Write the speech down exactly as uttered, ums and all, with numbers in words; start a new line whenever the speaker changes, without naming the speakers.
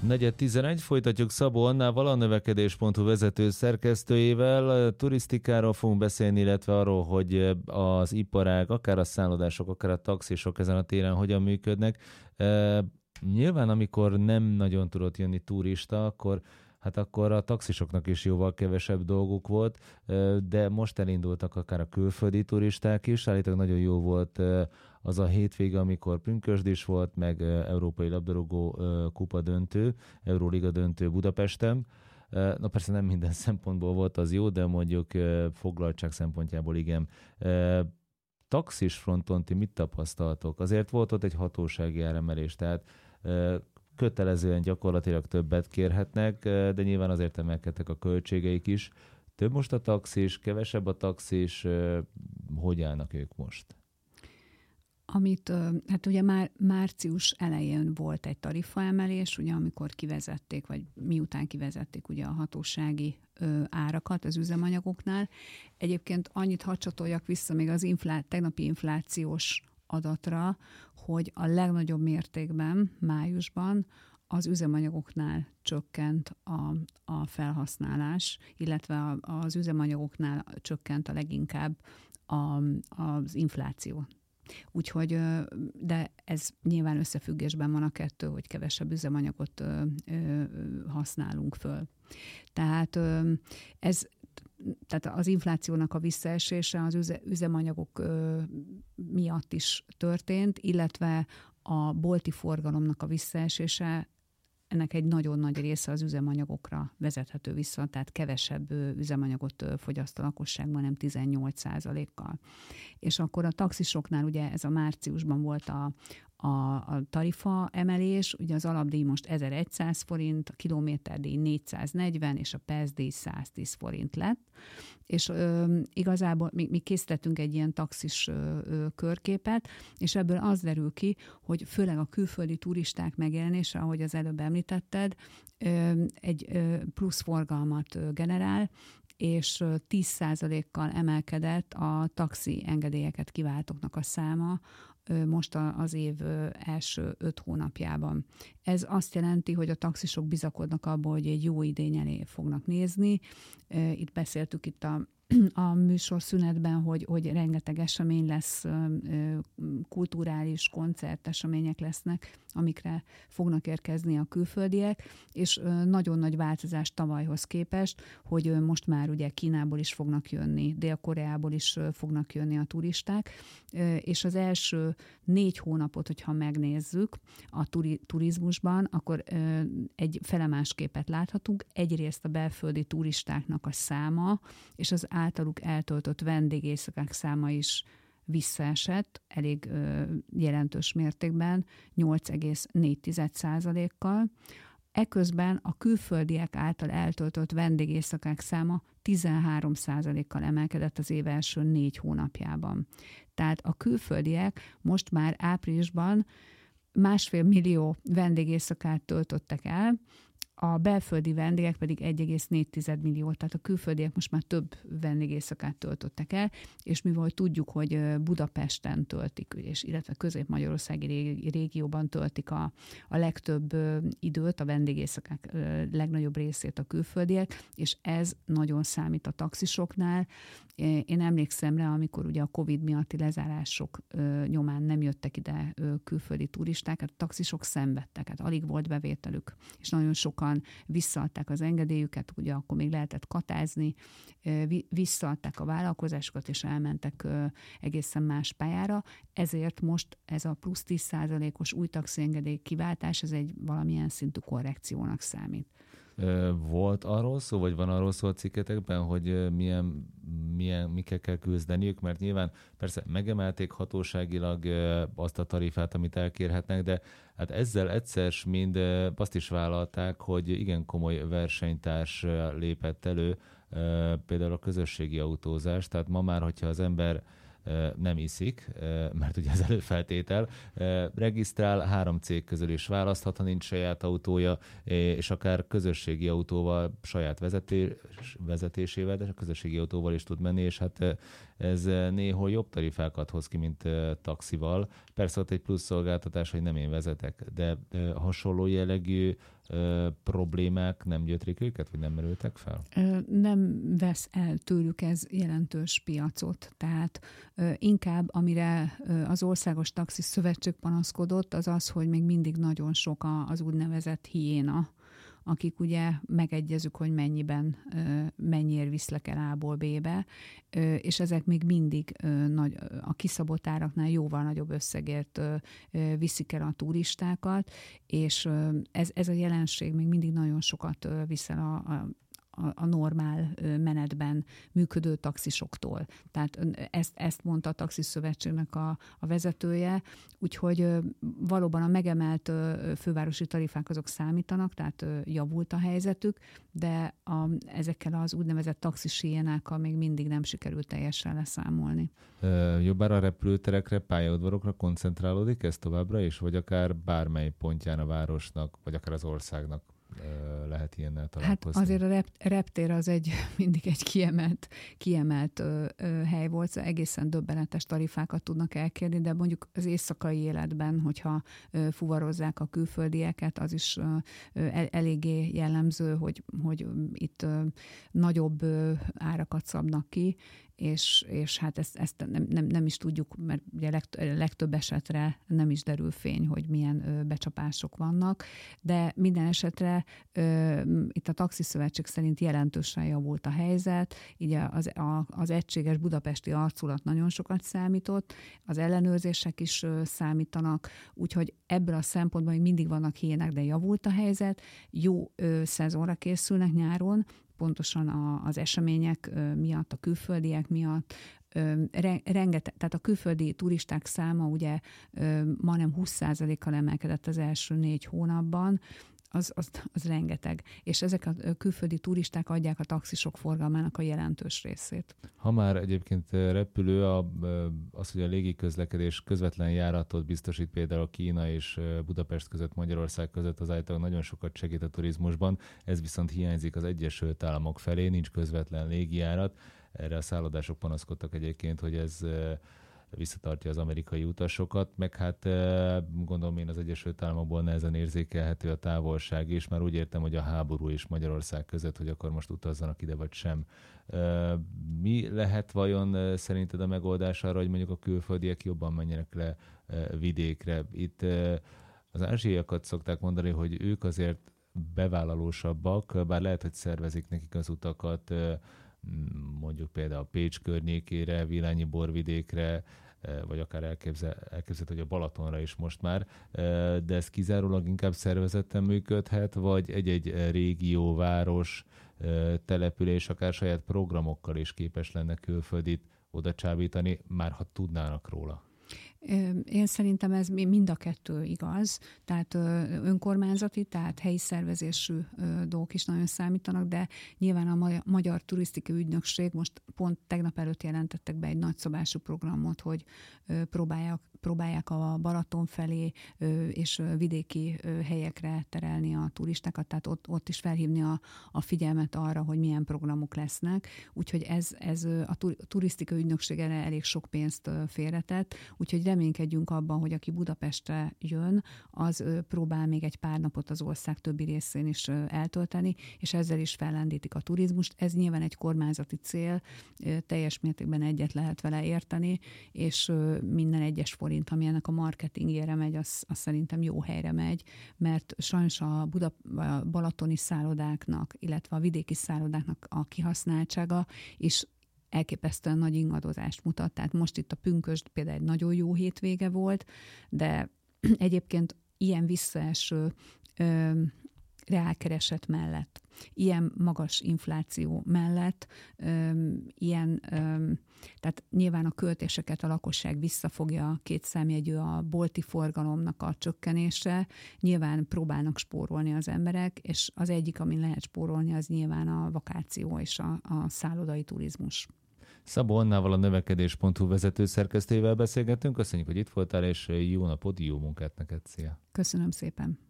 negyven tizenegy, folytatjuk Szabó Annával, a növekedés pont hu vezető szerkesztőjével. Turisztikáról fogunk beszélni, illetve arról, hogy az iparág, akár a szállodások, akár a taxisok ezen a téren hogyan működnek. E, nyilván, amikor nem nagyon tudott jönni turista, akkor hát akkor a taxisoknak is jóval kevesebb dolguk volt, de most elindultak akár a külföldi turisták is. Állítólag nagyon jó volt az a hétvége, amikor pünkösd is volt, meg európai labdarúgó kupa döntő, Euróliga döntő Budapesten. Na persze nem minden szempontból volt az jó, de mondjuk foglaltság szempontjából igen. Taxis fronton ti mit tapasztaltok? Azért volt ott egy hatósági áremelés, tehát kötelezően gyakorlatilag többet kérhetnek, de nyilván azért emelkedtek a költségeik is. Több most a taxis, kevesebb a taxis, hogy állnak ők most?
Amit, hát ugye már március elején volt egy tarifaemelés, ugye amikor kivezették, vagy miután kivezették ugye a hatósági ö, árakat az üzemanyagoknál. Egyébként annyit hadd csatoljak vissza még az inflá- tegnapi inflációs adatra, hogy a legnagyobb mértékben májusban az üzemanyagoknál csökkent a, a felhasználás, illetve a, az üzemanyagoknál csökkent a leginkább a, az infláció. Úgyhogy, de ez nyilván összefüggésben van a kettő, hogy kevesebb üzemanyagot ö, ö, használunk föl. Tehát ez Tehát az inflációnak a visszaesése az üze, üzemanyagok ö, miatt is történt, illetve a bolti forgalomnak a visszaesése, ennek egy nagyon nagy része az üzemanyagokra vezethető vissza, tehát kevesebb üzemanyagot fogyaszt a lakosságban, nem tizennyolc százalékkal. És akkor a taxisoknál ugye ez a márciusban volt a, a, a tarifa emelés, ugye az alapdíj most ezerszáz forint, a kilométerdíj négyszáznegyven, és a percdíj száztíz forint lett. És ö, igazából mi, mi készítettünk egy ilyen taxis ö, ö, körképet, és ebből az derül ki, hogy főleg a külföldi turisták megjelenése, ahogy az előbb említetted, ö, egy ö, plusz forgalmat ö, generál, és tíz százalékkal emelkedett a taxi engedélyeket kiváltóknak a száma most az év első öt hónapjában. Ez azt jelenti, hogy a taxisok bizakodnak abból, hogy egy jó idény elé fognak nézni. Itt beszéltük itt a a műsorszünetben, hogy, hogy rengeteg esemény lesz, kulturális koncertesemények lesznek, amikre fognak érkezni a külföldiek, és nagyon nagy változás tavalyhoz képest, hogy most már ugye Kínából is fognak jönni, Dél-Koreából is fognak jönni a turisták, és az első négy hónapot, hogyha megnézzük a turi, turizmusban, akkor egy felemás képet láthatunk. Egyrészt a belföldi turistáknak a száma, és az általuk eltöltött vendégészakák száma is visszaesett elég ö, jelentős mértékben, nyolc egész négy százalékkal. Eközben a külföldiek által eltöltött vendégészakák száma tizenhárom százalékkal emelkedett az év első négy hónapjában. Tehát a külföldiek most már áprilisban másfél millió vendégészakát töltöttek el, a belföldi vendégek pedig egy egész négy millió, tehát a külföldiek most már több vendégészakát töltöttek el, és mivel tudjuk, hogy Budapesten töltik, és illetve közép-magyarországi régióban töltik a, a legtöbb időt, a vendégészakák legnagyobb részét a külföldiek, és ez nagyon számít a taxisoknál. Én emlékszem rá, amikor ugye a Covid miatti lezárások nyomán nem jöttek ide külföldi turisták, hát a taxisok szenvedtek, hát alig volt bevételük, és nagyon sokan visszaadták az engedélyüket, ugye akkor még lehetett katázni, visszaadták a vállalkozásokat, és elmentek egészen más pályára, ezért most ez a plusz tíz százalékos új taxiengedély kiváltás, ez egy valamilyen szintű korrekciónak számít.
Volt arról szó, vagy van arról szó a cikketekben, hogy milyen, milyen, mikkel kell küzdeniük, mert nyilván persze megemelték hatóságilag azt a tarifát, amit elkérhetnek, de hát ezzel egyszer mind azt is vállalták, hogy igen komoly versenytárs lépett elő, például a közösségi autózás, tehát ma már, hogyha az ember nem iszik, mert ugye ez előfeltétel, regisztrál, három cég közül is választhat, ha nincs saját autója, és akár közösségi autóval, saját vezetés, vezetésével, de a közösségi autóval is tud menni, és hát ez néhol jobb tarifákat hoz ki, mint taxival. Persze ott egy plusz szolgáltatás, hogy nem én vezetek, de hasonló jellegű ö, problémák nem gyötrik őket, vagy nem merültek fel?
Ö, nem vesz el tőlük ez jelentős piacot. Tehát ö, inkább, amire ö, az Országos Taxis Szövetség panaszkodott, az az, hogy még mindig nagyon sok a, az úgynevezett hiéna, akik ugye megegyezük, hogy mennyiben, mennyiért viszlek el A-ból B-be, és ezek még mindig nagy, a kiszabott áraknál jóval nagyobb összegért viszik el a turistákat, és ez, ez a jelenség még mindig nagyon sokat viszel a, a a normál menetben működő taxisoktól. Tehát ezt, ezt mondta a Taxiszövetségnek a, a vezetője, úgyhogy valóban a megemelt fővárosi tarifák azok számítanak, tehát javult a helyzetük, de a, ezekkel az úgynevezett taxishiénákkal még mindig nem sikerült teljesen leszámolni.
Jobbára a repülőterekre, pályaudvarokra koncentrálódik ez továbbra is, vagy akár bármely pontján a városnak, vagy akár az országnak lehet ilyennel találkozni?
Hát azért a rep, reptér az egy, mindig egy kiemelt, kiemelt ö, ö, hely volt, szóval egészen döbbenetes tarifákat tudnak elkérni, de mondjuk az éjszakai életben, hogyha ö, fuvarozzák a külföldieket, az is ö, el, eléggé jellemző, hogy, hogy itt ö, nagyobb ö, árakat szabnak ki, és, és hát ezt, ezt nem, nem, nem is tudjuk, mert ugye legt, legtöbb esetre nem is derül fény, hogy milyen ö, becsapások vannak, de minden esetre ö, itt a Taxiszövetség szerint jelentősen javult a helyzet, így az, a, az egységes budapesti arculat nagyon sokat számított, az ellenőrzések is ö, számítanak, úgyhogy ebből a szempontból még mindig vannak hiének, de javult a helyzet, jó ö, szezonra készülnek nyáron, pontosan a, az események miatt, a külföldiek miatt, rengeteg, tehát a külföldi turisták száma ugye majdnem húsz százalékkal emelkedett az első négy hónapban, az, az, az rengeteg. És ezek a külföldi turisták adják a taxisok forgalmának a jelentős részét.
Ha már egyébként repülő, a, az, hogy a légiközlekedés közvetlen járatot biztosít például Kína és Budapest között, Magyarország között, az általában nagyon sokat segít a turizmusban, ez viszont hiányzik az Egyesült Államok felé, nincs közvetlen légijárat. Erre a szállodások panaszkodtak egyébként, hogy ez visszatartja az amerikai utasokat, meg hát gondolom én az Egyesült Államokból nehezen érzékelhető a távolság is, már úgy értem, hogy a háború és Magyarország között, hogy akkor most utazzanak ide vagy sem. Mi lehet vajon szerinted a megoldás arra, hogy mondjuk a külföldiek jobban menjenek le vidékre? Itt az ázsiaiakat szokták mondani, hogy ők azért bevállalósabbak, bár lehet, hogy szervezik nekik az utakat, mondjuk például Pécs környékére, Villányi borvidékre, vagy akár elképzel, elképzelhető, hogy a Balatonra is most már, de ez kizárólag inkább szervezetten működhet, vagy egy-egy régió, város, település, akár saját programokkal is képes lenne külföldit oda csábítani, már ha tudnának róla.
Én szerintem ez mind a kettő igaz, tehát önkormányzati, tehát helyi szervezésű dolgok is nagyon számítanak, de nyilván a Magyar Turisztikai Ügynökség most pont tegnap előtt jelentettek be egy nagyszabású programot, hogy próbálják, próbálják a Balaton felé és vidéki helyekre terelni a turistákat, tehát ott, ott is felhívni a, a figyelmet arra, hogy milyen programok lesznek, úgyhogy ez, ez a turisztikai ügynökség erre elég sok pénzt félretett, úgyhogy reménykedjünk abban, hogy aki Budapestre jön, az próbál még egy pár napot az ország többi részén is eltölteni, és ezzel is fellendítik a turizmust. Ez nyilván egy kormányzati cél, teljes mértékben egyet lehet vele érteni, és minden egyes forint, ami ennek a marketingjére megy, az, az szerintem jó helyre megy, mert sajnos a, Buda, a balatoni szállodáknak, illetve a vidéki szállodáknak a kihasználtsága is elképesztően nagy ingadozást mutat. Tehát most itt a pünkösd például egy nagyon jó hétvége volt, de egyébként ilyen visszaeső ö, reálkereset mellett, ilyen magas infláció mellett, ö, ilyen, ö, tehát nyilván a költéseket a lakosság visszafogja, két számjegyű a bolti forgalomnak a csökkenése, nyilván próbálnak spórolni az emberek, és az egyik, amin lehet spórolni, az nyilván a vakáció és a, a szállodai turizmus.
Szabó Annával, a növekedés pont hu vezető szerkesztőjével beszélgettünk. Köszönjük, hogy itt voltál, és jó napot, jó munkát neked. Szia!
Köszönöm szépen!